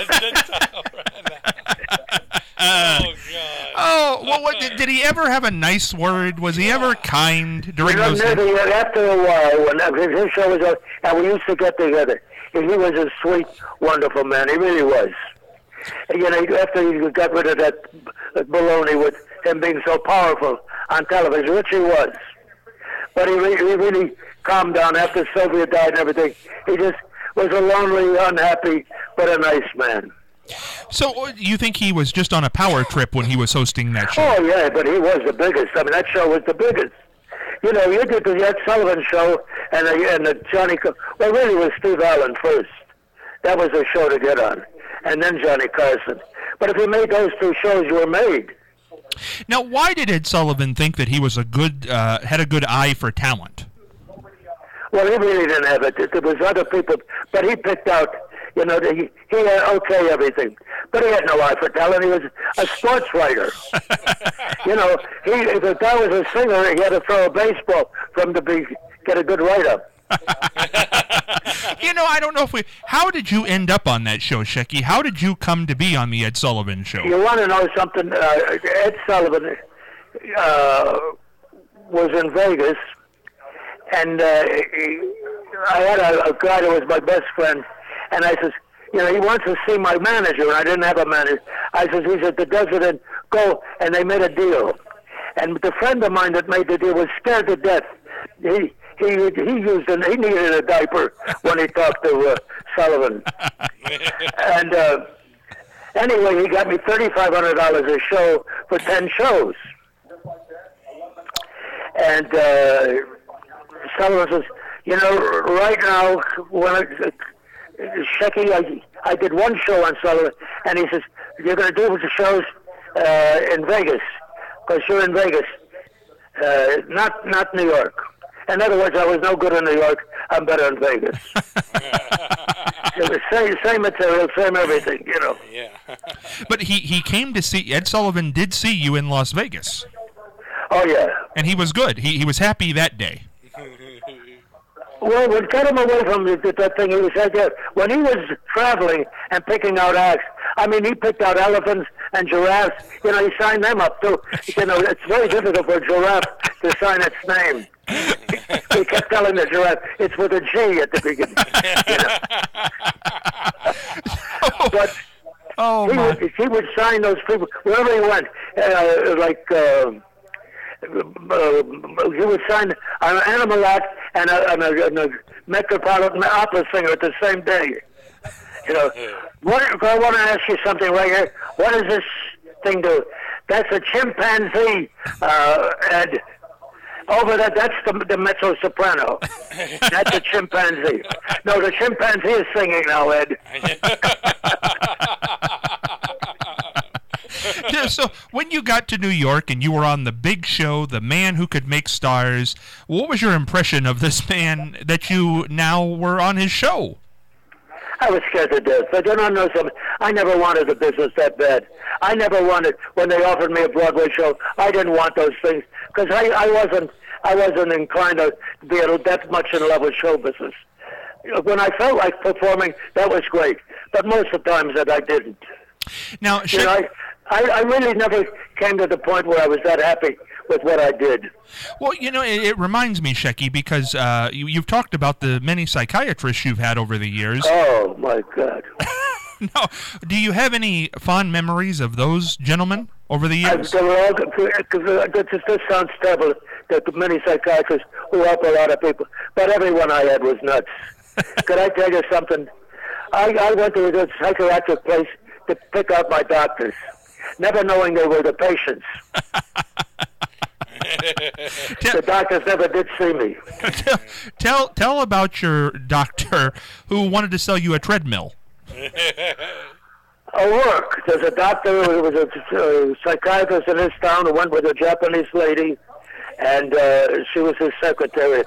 Oh, God. Oh, well, did he ever have a nice word? Was he ever kind during those days? After a while, when his show was over, and we used to get together, he was a sweet, wonderful man. He really was. You know, after he got rid of that baloney with him being so powerful on television, which he was. But he really calmed down after Sylvia died and everything. He just was a lonely, unhappy, but a nice man. So you think he was just on a power trip when he was hosting that show? Oh, yeah, but he was the biggest. I mean, that show was the biggest. You know, you did the Ed Sullivan show and the Johnny... Well, really, it was Steve Allen first. That was the show to get on. And then Johnny Carson. But if you made those two shows, you were made. Now, why did Ed Sullivan think that he was had a good eye for talent? Well, he really didn't have it. There was other people, but he picked out, you know, he had okay everything. But he had no eye for talent. He was a sports writer. You know, if a guy was a singer, he had to throw a baseball for him to get a good write-up. You know, I don't know if how did you end up on that show, Shecky? How did you come to be on the Ed Sullivan Show? You want to know something? Ed Sullivan was in Vegas, and I had a guy that was my best friend, and I says, you know, he wants to see my manager, and I didn't have a manager. I says, he's at the Desert Inn, go, and they made a deal. And the friend of mine that made the deal was scared to death. He needed a diaper when he talked to Sullivan. And anyway, he got me $3,500 a show for 10 shows. And Sullivan says, you know, right now, when Shecky, I did one show on Sullivan, and he says, you're going to do the shows in Vegas, because you're in Vegas, not New York. In other words, I was no good in New York. I'm better in Vegas. It was same material, same everything, you know. Yeah. But he came to see, Ed Sullivan did see you in Las Vegas. Oh, yeah. And he was good. He was happy that day. Well, what got him away from that thing, he was like that. When he was traveling and picking out acts, I mean, he picked out elephants and giraffes. You know, he signed them up, too. You know, it's very difficult for a giraffe to sign its name. He kept telling the giraffe, it's with a G at the beginning. You know? But he would sign those people wherever he went. He would sign an Animal Act and a Metropolitan Opera singer at the same day. You know, I want to ask you something right here. What does this thing do? That's a chimpanzee, Ed. Over there, that's the mezzo-soprano. That's a chimpanzee. No, the chimpanzee is singing now, Ed. So when you got to New York and you were on the big show, The Man Who Could Make Stars, what was your impression of this man that you now were on his show? I was scared to death. I do not know something. I never wanted the business that bad. I never wanted, when they offered me a Broadway show, I didn't want those things because I wasn't inclined to be that much in love with show business. When I felt like performing, that was great. But most of the times that I didn't. Now, you know, I really never came to the point where I was that happy with what I did. Well, you know, it reminds me, Shecky, because you've talked about the many psychiatrists you've had over the years. Oh, my God. No, do you have any fond memories of those gentlemen over the years? This sounds terrible, that the many psychiatrists who help a lot of people, but everyone I had was nuts. Could I tell you something? I went to a psychiatric place to pick out my doctors, never knowing they were the patients. The doctors never did see me. Tell about your doctor who wanted to sell you a treadmill. Work. There's a doctor who was a psychiatrist in this town who went with a Japanese lady, and she was his secretary.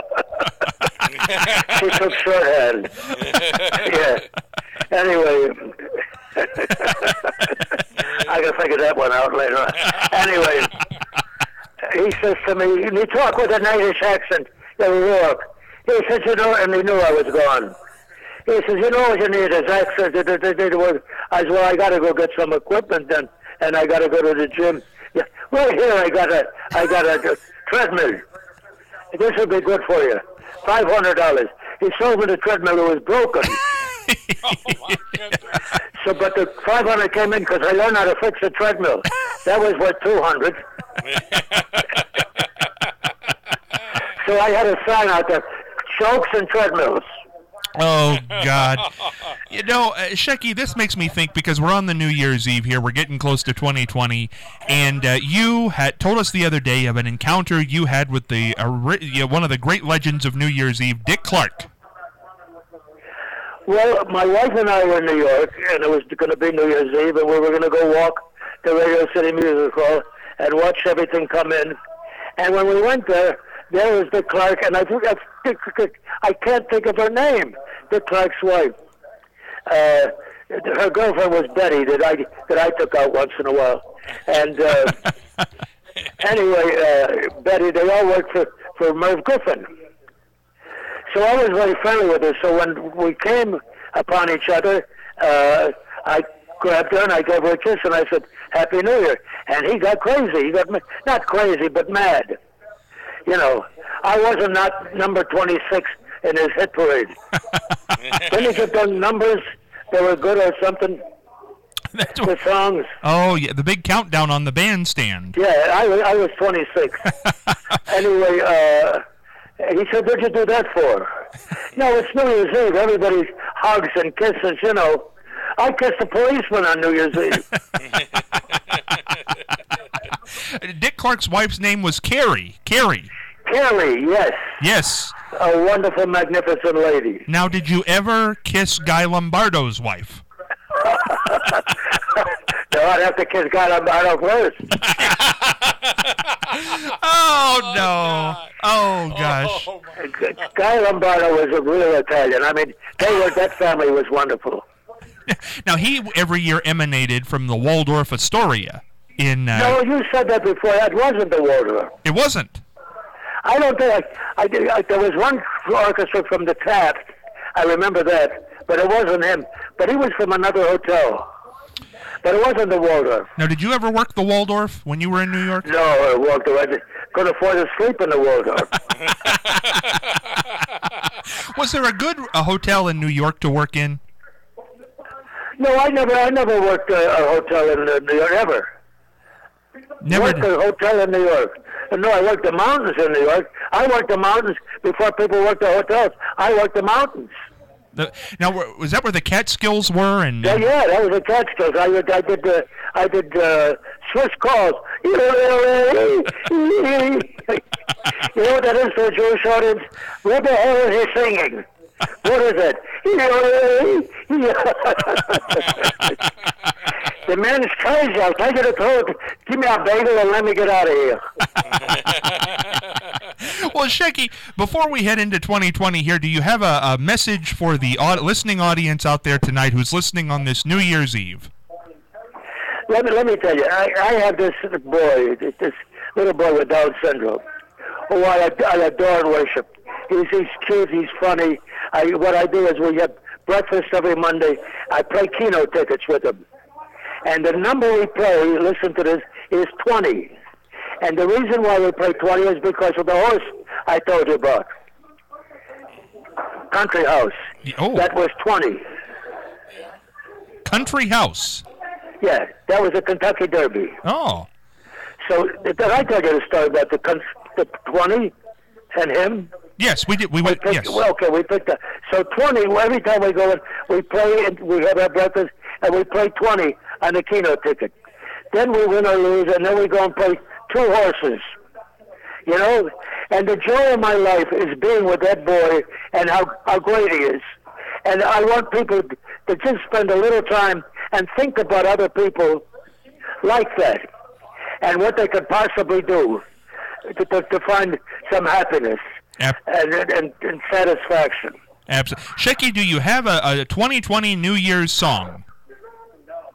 She took shorthand. Yeah. Anyway, I can figure that one out later on. Anyway, he says to me, and he talked with an Irish accent, in New York. He says, you know, and he knew I was gone. He says, you know what you need is accent. I said, well, I got to go get some equipment then, and I got to go to the gym. Yeah. Well, here I got a treadmill. This will be good for you. $500. He sold me the treadmill. It was broken. Oh, my goodness. So, but the 500 came in because I learned how to fix a treadmill. That was worth 200. So I had a sign out there, chokes and treadmills. Oh, God. You know, Shecky, this makes me think, because we're on the New Year's Eve here, we're getting close to 2020, and you had told us the other day of an encounter you had with the one of the great legends of New Year's Eve, Dick Clark. Well, my wife and I were in New York, and it was going to be New Year's Eve, and we were going to go walk to Radio City Music Hall and watch everything come in. And when we went there was Dick Clark, and I can't think of her name, Dick Clark's wife. Her girlfriend was Betty that I took out once in a while. And anyway, Betty, they all worked for Merv Griffin. So I was very friendly with her. So when we came upon each other, I grabbed her and I gave her a kiss and I said, Happy New Year. And he got crazy. He got, not crazy, but mad. You know, I wasn't not number 26 in his hit parade. Then he get those numbers that were good or something. That's The songs. Oh, yeah, the big countdown on the bandstand. Yeah, I was 26. Anyway, he said, what'd you do that for? No, it's New Year's Eve. Everybody hugs and kisses, you know. I kissed a policeman on New Year's Eve. Dick Clark's wife's name was Carrie. Carrie, yes. Yes. A wonderful, magnificent lady. Now, did you ever kiss Guy Lombardo's wife? No, I'd have to kiss Guy Lombardo first. Oh, no. Oh, gosh. Guy Lombardo was a real Italian. I mean, that family was wonderful. Now, he every year emanated from the Waldorf Astoria in... No, you said that before. That wasn't the Waldorf. It wasn't. I don't think there was one orchestra from the Taft. I remember that, but it wasn't him. But he was from another hotel. But it wasn't the Waldorf. Now, did you ever work the Waldorf when you were in New York? No, I walked away. Couldn't afford to sleep in the Waldorf. Was there a good hotel in New York to work in? No, I never worked a hotel in New York ever. Never Worked did. a hotel in New York. No, I worked the mountains in New York. I worked the mountains before people worked the hotels. I worked the mountains. Now, was that where the Catskills were? And Yeah, that was the Catskills. I did Swiss calls. You know what that is for a Jewish audience? What the hell is he singing? What is it? The man's crazy. I'll take you to court. Give me a bagel and let me get out of here. Well, Shecky, before we head into 2020 here, do you have a message for the listening audience out there tonight who's listening on this New Year's Eve? Let me tell you, I have this boy, this little boy with Down syndrome, who I adore and worship. He's cute, he's funny. What I do is we have breakfast every Monday. I play Keno tickets with him. And the number we play, listen to this, is 20. And the reason why we play 20 is because of the horse I told you about. Country House. Oh. That was 20. Country House. Yeah, that was a Kentucky Derby. Oh. So did I tell you the story about the 20 and him? Yes, we did. We went. Yes. Well, okay, we picked up. So 20, every time we go in, we play, and we have our breakfast, and we play 20 on the Keno ticket. Then we win or lose, and then we go and play 2 horses. You know? And the joy of my life is being with that boy and how great he is. And I want people to just spend a little time and think about other people like that and what they could possibly do to find some happiness and satisfaction. Absolutely. Shecky, do you have a 2020 New Year's song?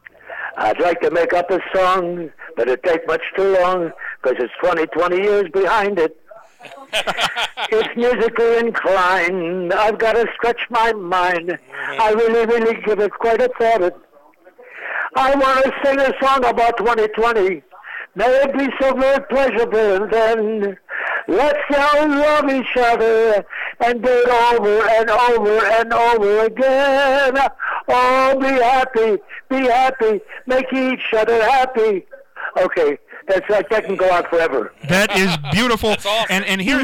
I'd like to make up a song, but it'd take much too long, because it's 20 years behind it. It's musically inclined. I've got to stretch my mind. I really give it quite a thought. I want to sing a song about 2020. May it be so very pleasurable, and then let's all love each other and do it over and over and over again. Oh, be happy, make each other happy. Okay, that's like that can go on forever. That is beautiful. That's awesome. And here's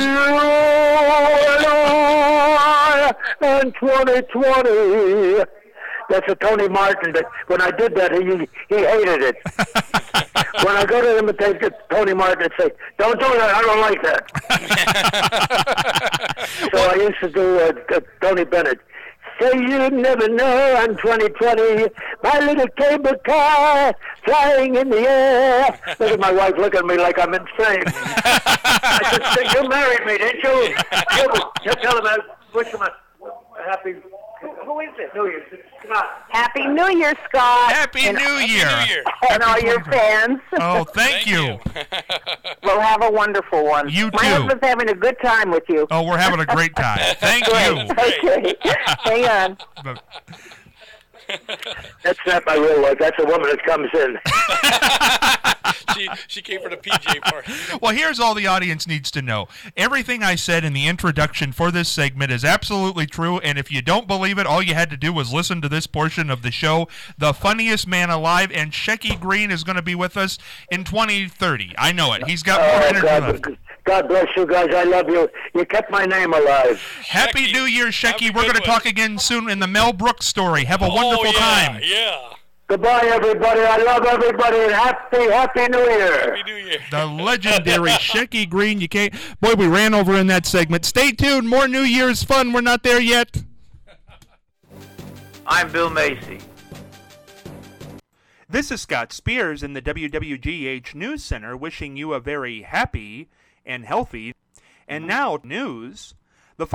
and 2020. That's a Tony Martin. But when I did that, he hated it. When I go to imitate Tony Martin and say, "Don't do that. I don't like that." So I used to do Tony Bennett. Say you never know, I'm 2020, my little cable car flying in the air. Look at my wife looking at me like I'm insane. I said, you married me, didn't you? You tell him I wish him a happy... Who is it? New Year's. Come on. Happy New Year, Scott. Happy New Year. And all your fans. Oh, thank you. We'll have a wonderful one. You My too. husband's having a good time with you. Oh, we're having a great time. Thank you. Okay. Hang on. That's not my real life. That's a woman that comes in. She came for the PJ party. Well, here's all the audience needs to know. Everything I said in the introduction for this segment is absolutely true, and if you don't believe it, all you had to do was listen to this portion of the show. The funniest man alive, and Shecky Green is going to be with us in 2030. I know it. He's got more energy left. God bless you guys. I love you. You kept my name alive. Happy New Year, Shecky. We're going to talk again soon in the Mel Brooks story. Have a wonderful time. Yeah. Goodbye, everybody. I love everybody, and happy New Year. Happy New Year. The legendary Shecky Green. You can't. Boy, we ran over in that segment. Stay tuned. More New Year's fun. We're not there yet. I'm Bill Macy. This is Scott Spears in the WWGH News Center wishing you a very happy and healthy. And now, news.